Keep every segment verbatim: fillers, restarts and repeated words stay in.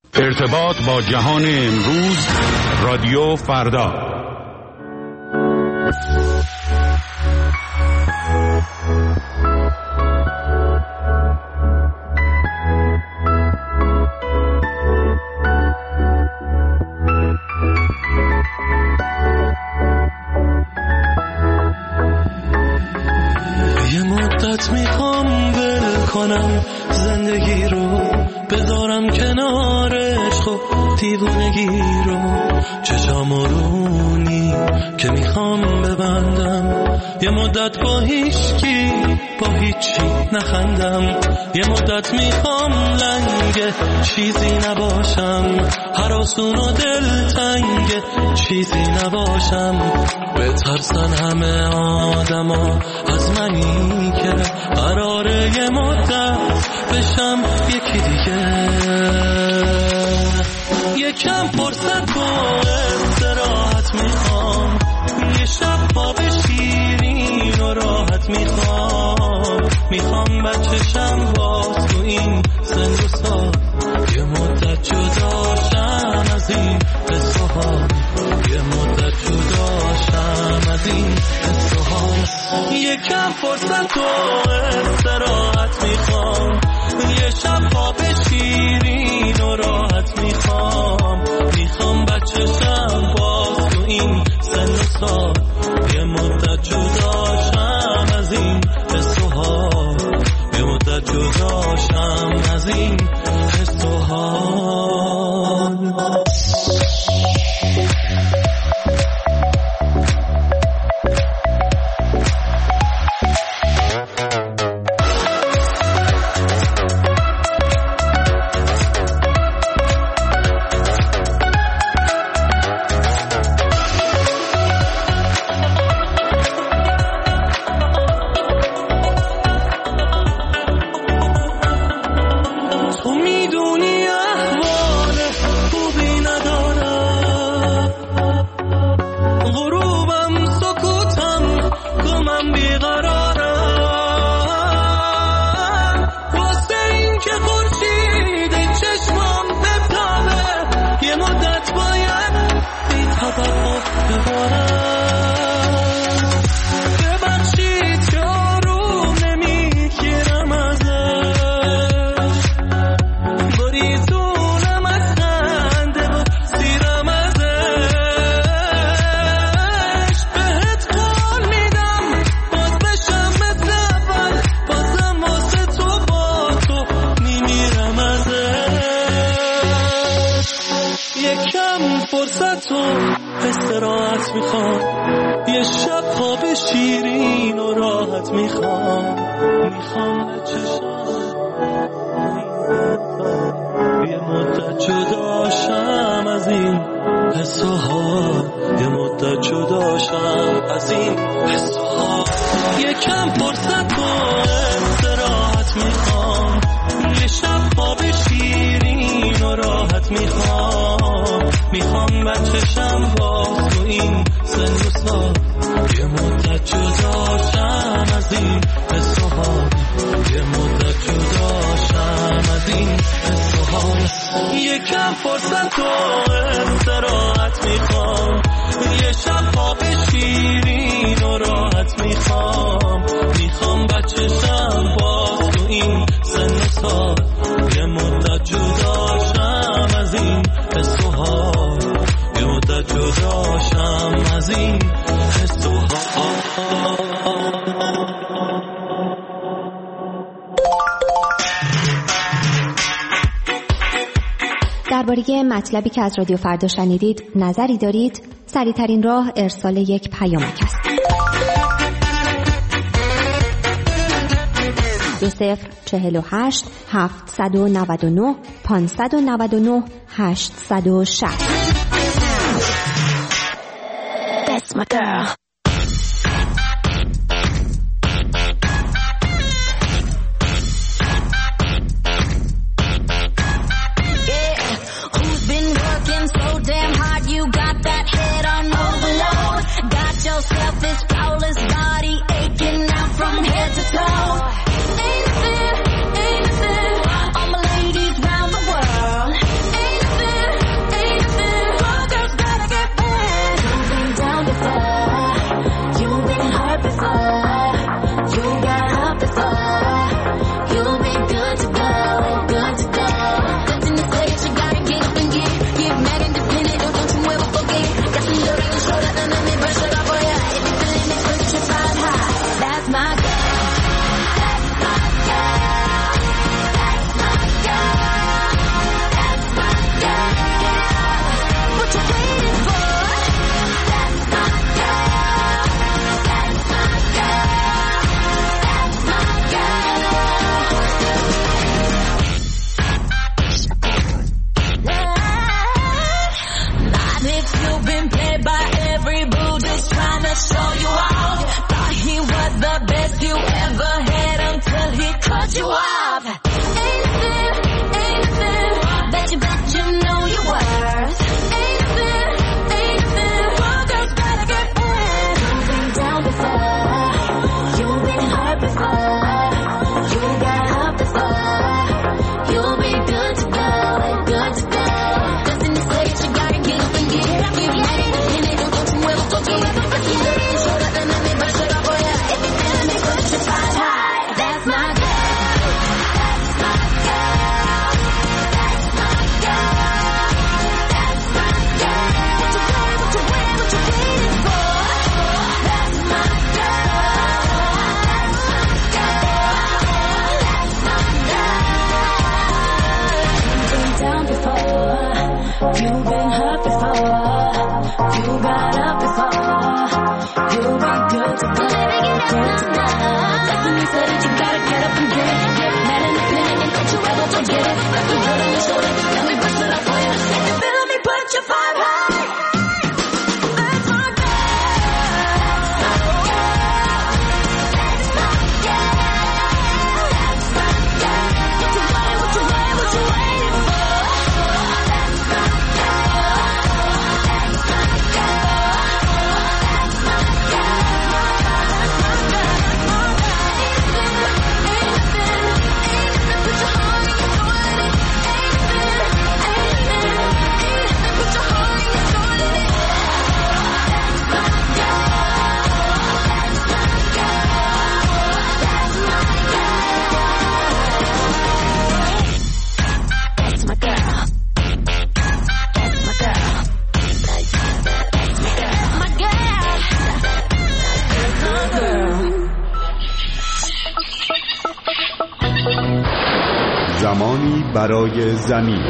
ارتباط با جهان امروز، رادیو فردا. یه مدت میخوام ول کنم زندگی رو، بذارم کنارش خب دیوونگی رو، چشام رونی که میخوام ببندم، یه مدت با هیچکی با هیچی نخندم، یه مدت میخوام لنگ چیزی نباشم، هراسون و دلتنگ چیزی نباشم، بترسن همه آدما از منی که قراره یه مدت بشم یکی دیگه. یکم فرصت و استراحت میخوام، یه شب خواب شیرین و راحت میخوام، میخوام بچشم باز تو این سن و سال، یه مدت جداشم از این حس و حال، یه مدت جداشم از این حس و حال. یکم فرصت و استراحت میخوام، یه شب خواب شیرین و راحت میخوام، میخوام بچشم باز تو این سن و سال، یه مدت جداشم از این حس و حال، یه مدت جداشم از این حس و حال. درباره مطلبی که از رادیو فردا شنیدید نظری دارید؟ سریع‌ترین راه ارسال یک پیامک است. دو صفر چهل و هشت هفتصد و نود و نه پانصد و نود و نه هشتصد و شصت. That's my girl. This flawless body aching out from head to toe. Ain't it fair, ain't it fair? All my ladies round the world. Ain't show you off. Thought he was the best you ever had until he cut you off. Ain't nothing, ain't nothing that you bet you know you're worth. Ain't nothing, ain't nothing. One girl's gotta get in. You've been down before. You've been hurt before. You got up before. You'll be good to go, good to go. Doesn't it say that you gotta get up and get up? Get ready to pin it and go to where we'll go to. Show that and let me brush it up for ya. If you feel me, put your five high. That's my girl. That's my girl. That's my girl. That's my girl. What you doing, what you wearing, what you waiting for? That's my girl. That's my girl. You've been down before. You've been hurt before. You got up before. You'll be good to go. Good to go. Doesn't mean say that you gotta get up and get it. Get mad in the pen and don't you ever forget it. Got the hood on your shoulder. Let me brush it up for you. If you feel me, put your five high. That's my girl. That's my girl. That's my girl. What you want, what you want, what you waiting for? That's my girl. That's my girl. That's my girl. زمانی برای زمین.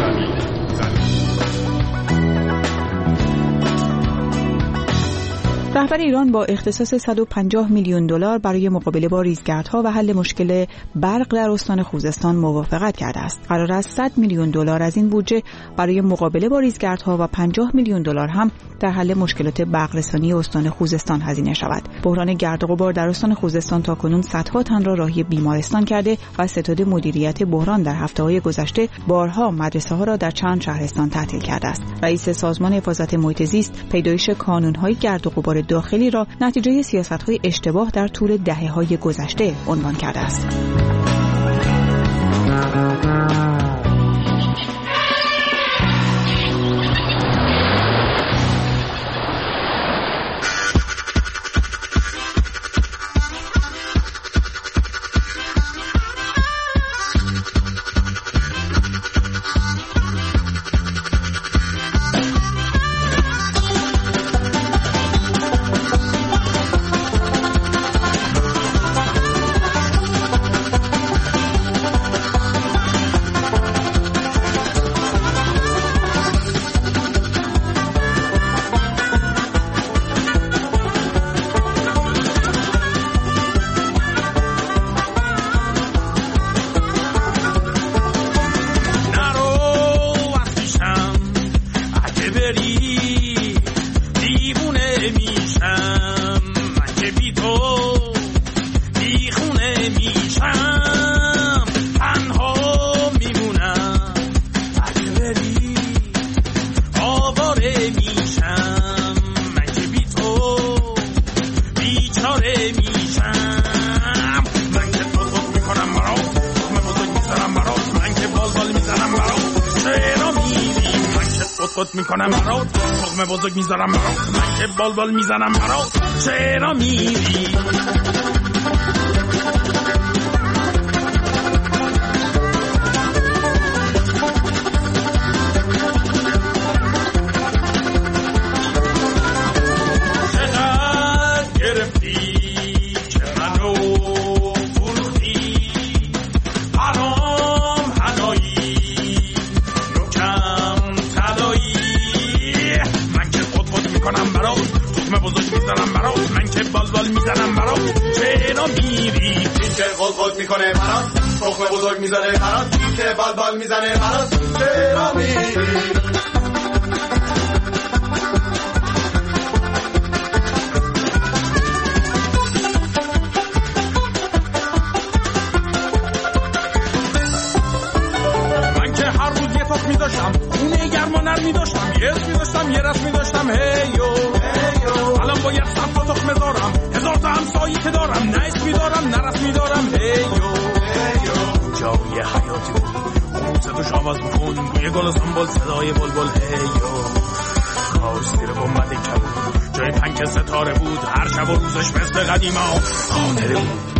رهبر ایران با اختصاص صد و پنجاه میلیون دلار برای مقابله با ریزگردها و حل مشکل برق در استان خوزستان موافقت کرده است. قرار است صد میلیون دلار از این بودجه برای مقابله با ریزگردها و پنجاه میلیون دلار هم در حل مشکلات برق‌رسانی استان خوزستان هزینه شود. بحران گرد و غبار در استان خوزستان تاکنون صدها تن را راهی بیمارستان کرده و ستاد مدیریت بحران در هفته‌های گذشته بارها مدرسه‌ها را در چند شهرستان تعطیل کرده است. رئیس سازمان حفاظت محیط زیست پیدایش کانون‌های گرد و غبار داخلی را نتیجه سیاست‌های اشتباه در طول دهه‌های گذشته عنوان کرده است. میکنم برات تخم بزرگ میذارم برات من که بال میزنم برات چرا میری میکنه برات تخم بزرگ میزنه برات که بال بال میزنه برات چرا میری می داشتم، خونه گرم و نرمی داشتم، یه اسمی داشتم، یه رسمی داشتم. هیو الان باید صف و تخم دارم، هزار تا همسایی که دارم، نه اسمی دارم نه رسمی دارم. هیو جایی حیاتی بود، خون صدوش آواز بکن، بوی گل و سنبول، صدای بلبل. هیو خواست دیر گمبد کبود، جای پنک ستاره بود، هر شب و روزش مثل قدیما خاطره بود.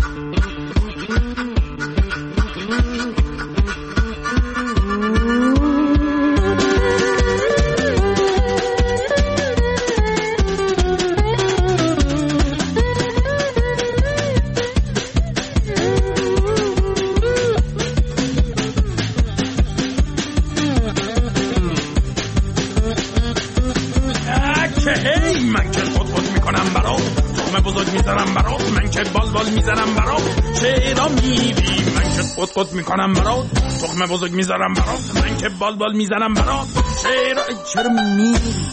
قط قط میکنم برات، تخم بزرگ میذارم برات، من که بال بال میزنم برات. چرا چرا میری؟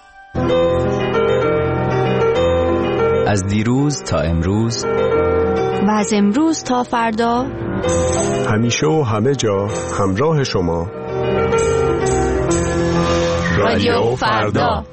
از دیروز تا امروز و از امروز تا فردا، همیشه و همه جا همراه شما. رادیو فردا.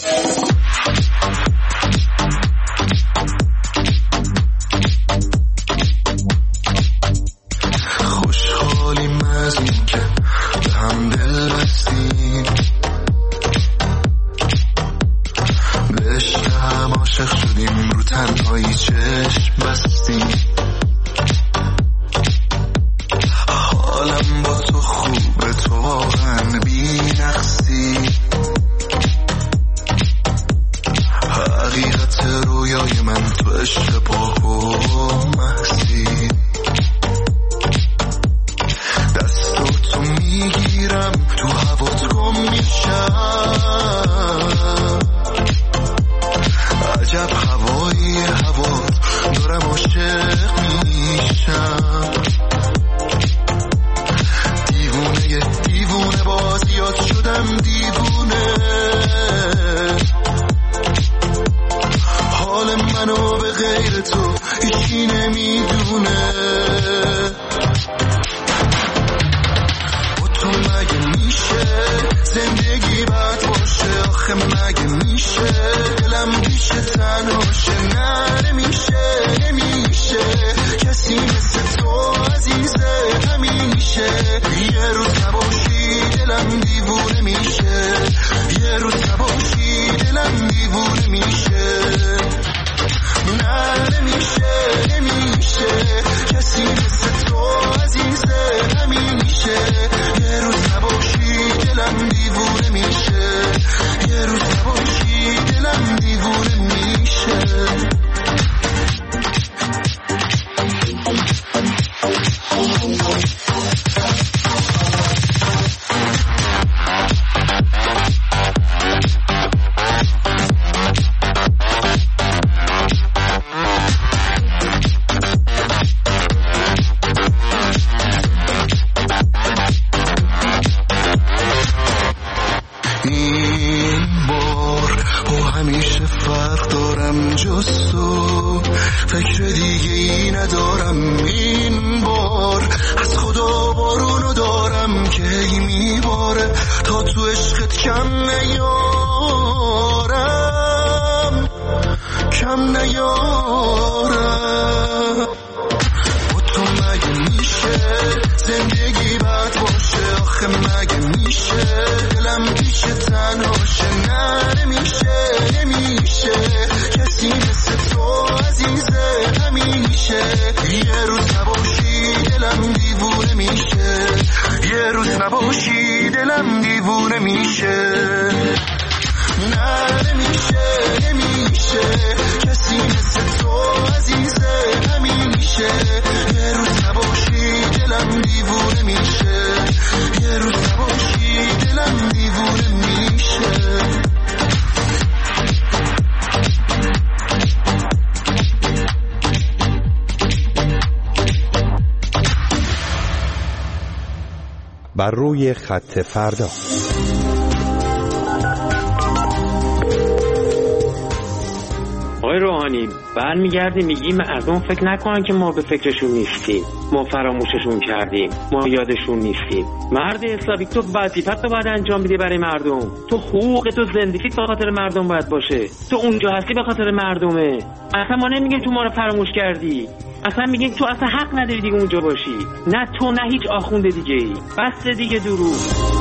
بر روی خط فردا. آقای آقای روحانی برمیگردی میگی مردم فکر نکنن که ما به فکرشون نیستیم، ما فراموششون کردیم، ما یادشون نیستیم. مرد اسلامی تو وظیفت رو باید انجام بدی برای مردم. تو حقوق تو زندگیت به خاطر مردم باید باشه. تو اونجا هستی به خاطر مردمه. اصلا ما نمیگیم تو ما رو فراموش کردی، اصلا میگیم تو اصلا حق نداری دیگه اونجا باشی. نه تو نه هیچ آخوند دیگه ای. بس دیگه درو.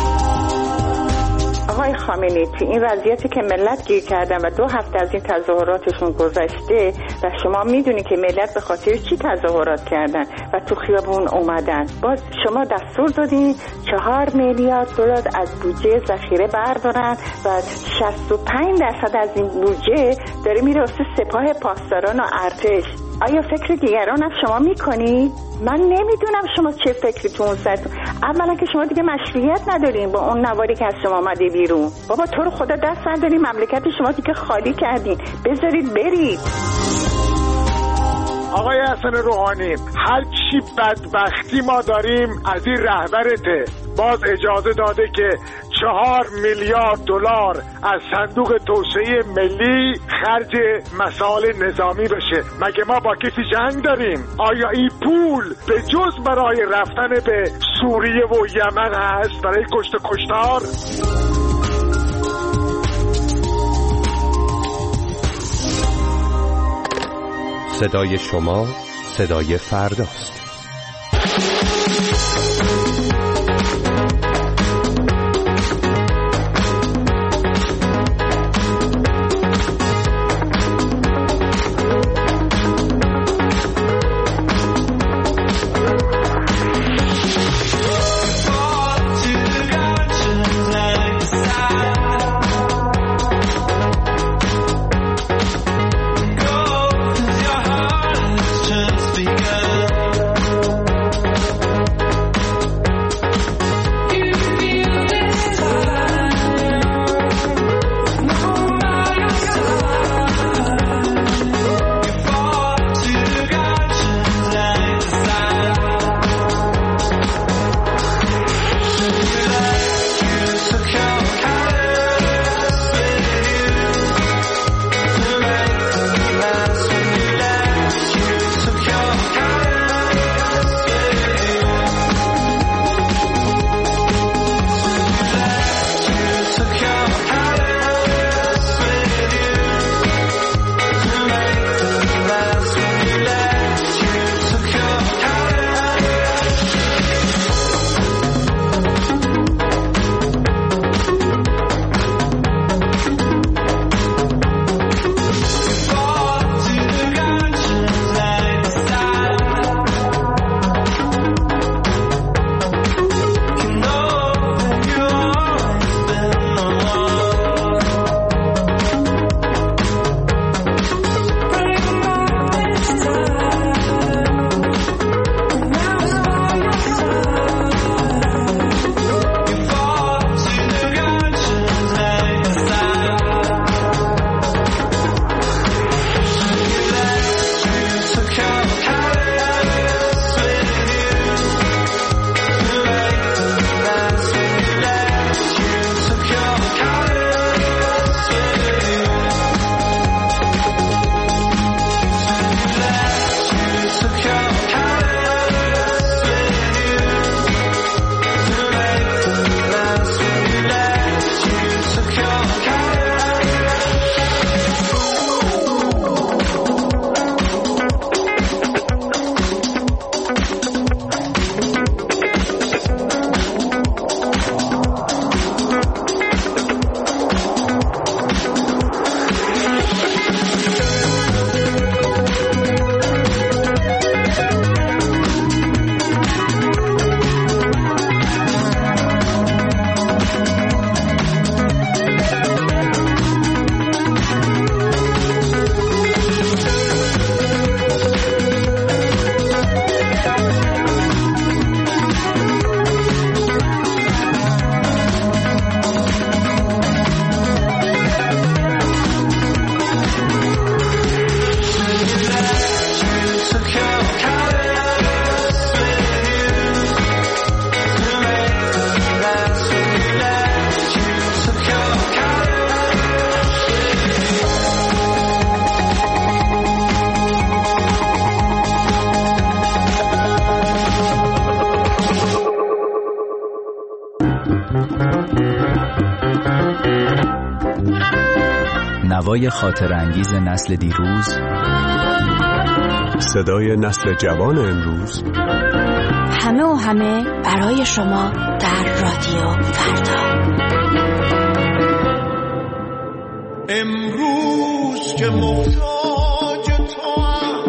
آقای خامنه‌ای تو این وضعیتی که ملت گیر کردن و دو هفته از این تظاهراتشون گذشته و شما میدونی که ملت به خاطر چی تظاهرات کردن و تو خیابون اومدن، باز شما دستور دادین چهار میلیارد دلار از بودجه ذخیره بردارن و شصت و پنج درصد از این بودجه داره میره واسه سپاه پاسداران و ارتش. آیا فکر دیگران از شما میکنی؟ من نمیدونم شما چه فکری تو اون سرتون. اولا که شما دیگه مشروعیت ندارین با اون نواری که از شما اومده بیرون. بابا تو رو خدا دست نداری، مملکت شما دیگه خالی کردین، بذارید برید. آقای حسن روحانی، هر چی بدبختی ما داریم از این رهبرته. باز اجازه داده که چهار میلیارد دلار از صندوق توسعه ملی خرج مسائل نظامی بشه. مگه ما با کسی جنگ داریم؟ آیا این پول به جز برای رفتن به سوریه و یمن هست برای کشت و کشتار؟ صدای شما صدای فرداست. نوای خاطر انگیز نسل دیروز، صدای نسل جوان امروز، همه و همه برای شما در رادیو فردا. امروز که محتاج تو هم،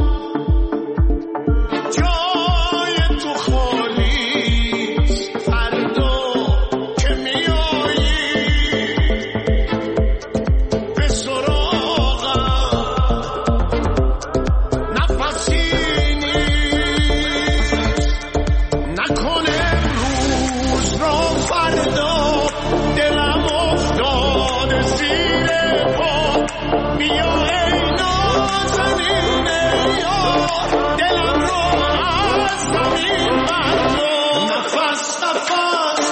جای تو خالیست، فردا که میایی به سراغم نفسی نیست. نکن امروز را فردا، دلم افتاده زیر پا. بیا ای نازنین یار، دلم رو از زمین بردار. نفس نفس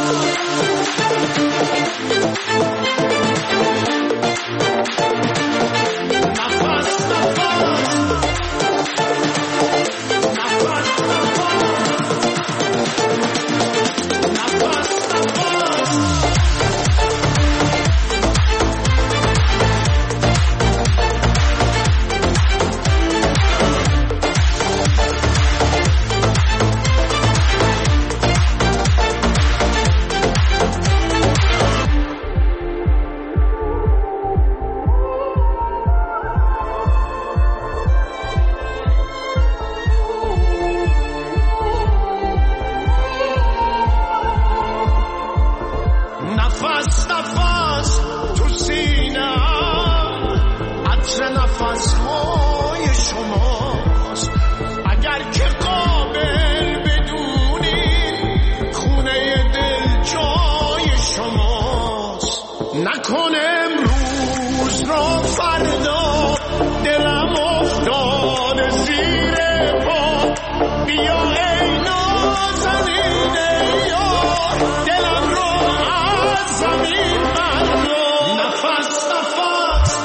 نفس نفس تو سینه‌ام، عطر نفس‌های شماست. اگر که قابل بدونین، خونه دل جای شماست. نکن امروز را فردا، دلم افتاده زیر پا. بیا ای نازنین یار، دلم رو زمین بردار. نفس نفس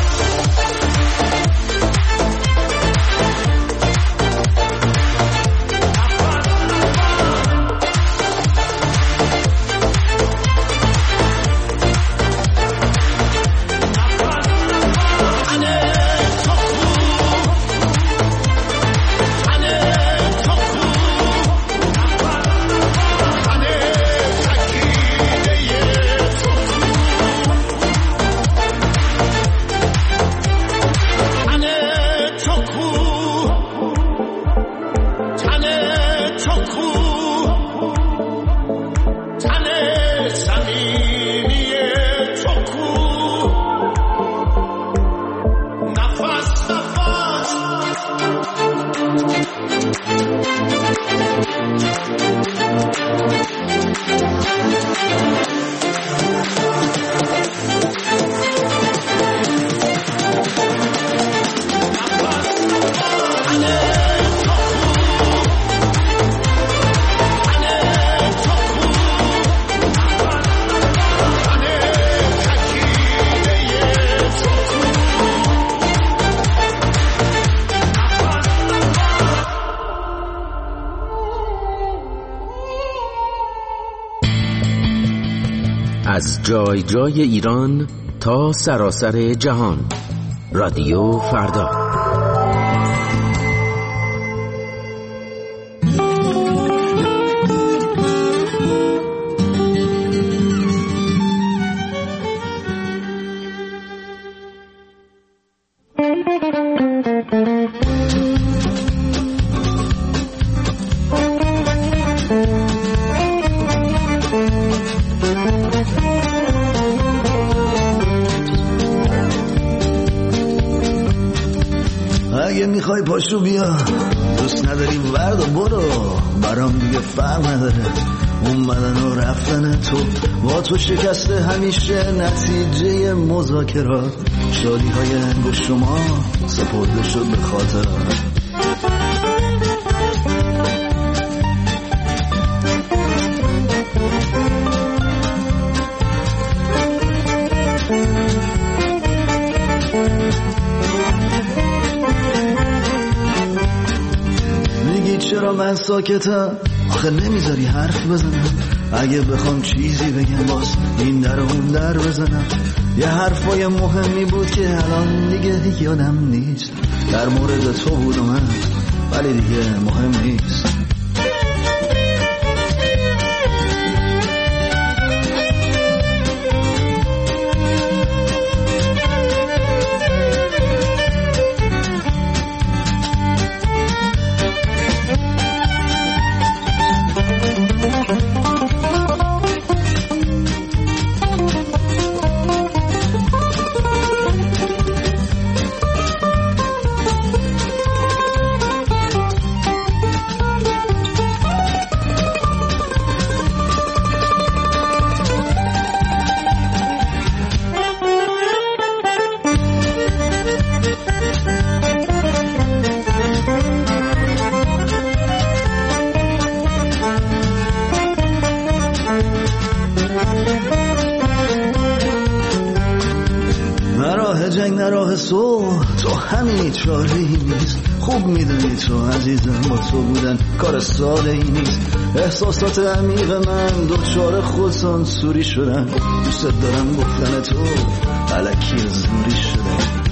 از جای جای ایران تا سراسر جهان، رادیو فردا. اگه میخوای پاشو بیا، دوست نداری ورد و برو، برام دیگه فرق نداره اومدن و رفتن تو. با تو شکسته همیشه نتیجه مذاکرات، شادی های انگشت شما سپرده شد به خاطرات. میگی چرا من ساکتم، آخه نمیذاری حرف بزنم. اگه بخوام چیزی بگم باز این در و اون در بزنم. یه حرفای مهمی بود که الان دیگه یادم نیست. در مورد تو بود و من، ولی دیگه مهم نیست. تو همین چاره ای نیست. خوب میدونی تو عزیزم با تو بودن کار ساده ای نیست. احساسات عمیق من دوچار خودسانسوری شدن. دوست دارم گفتن تو الکی زوری شدن.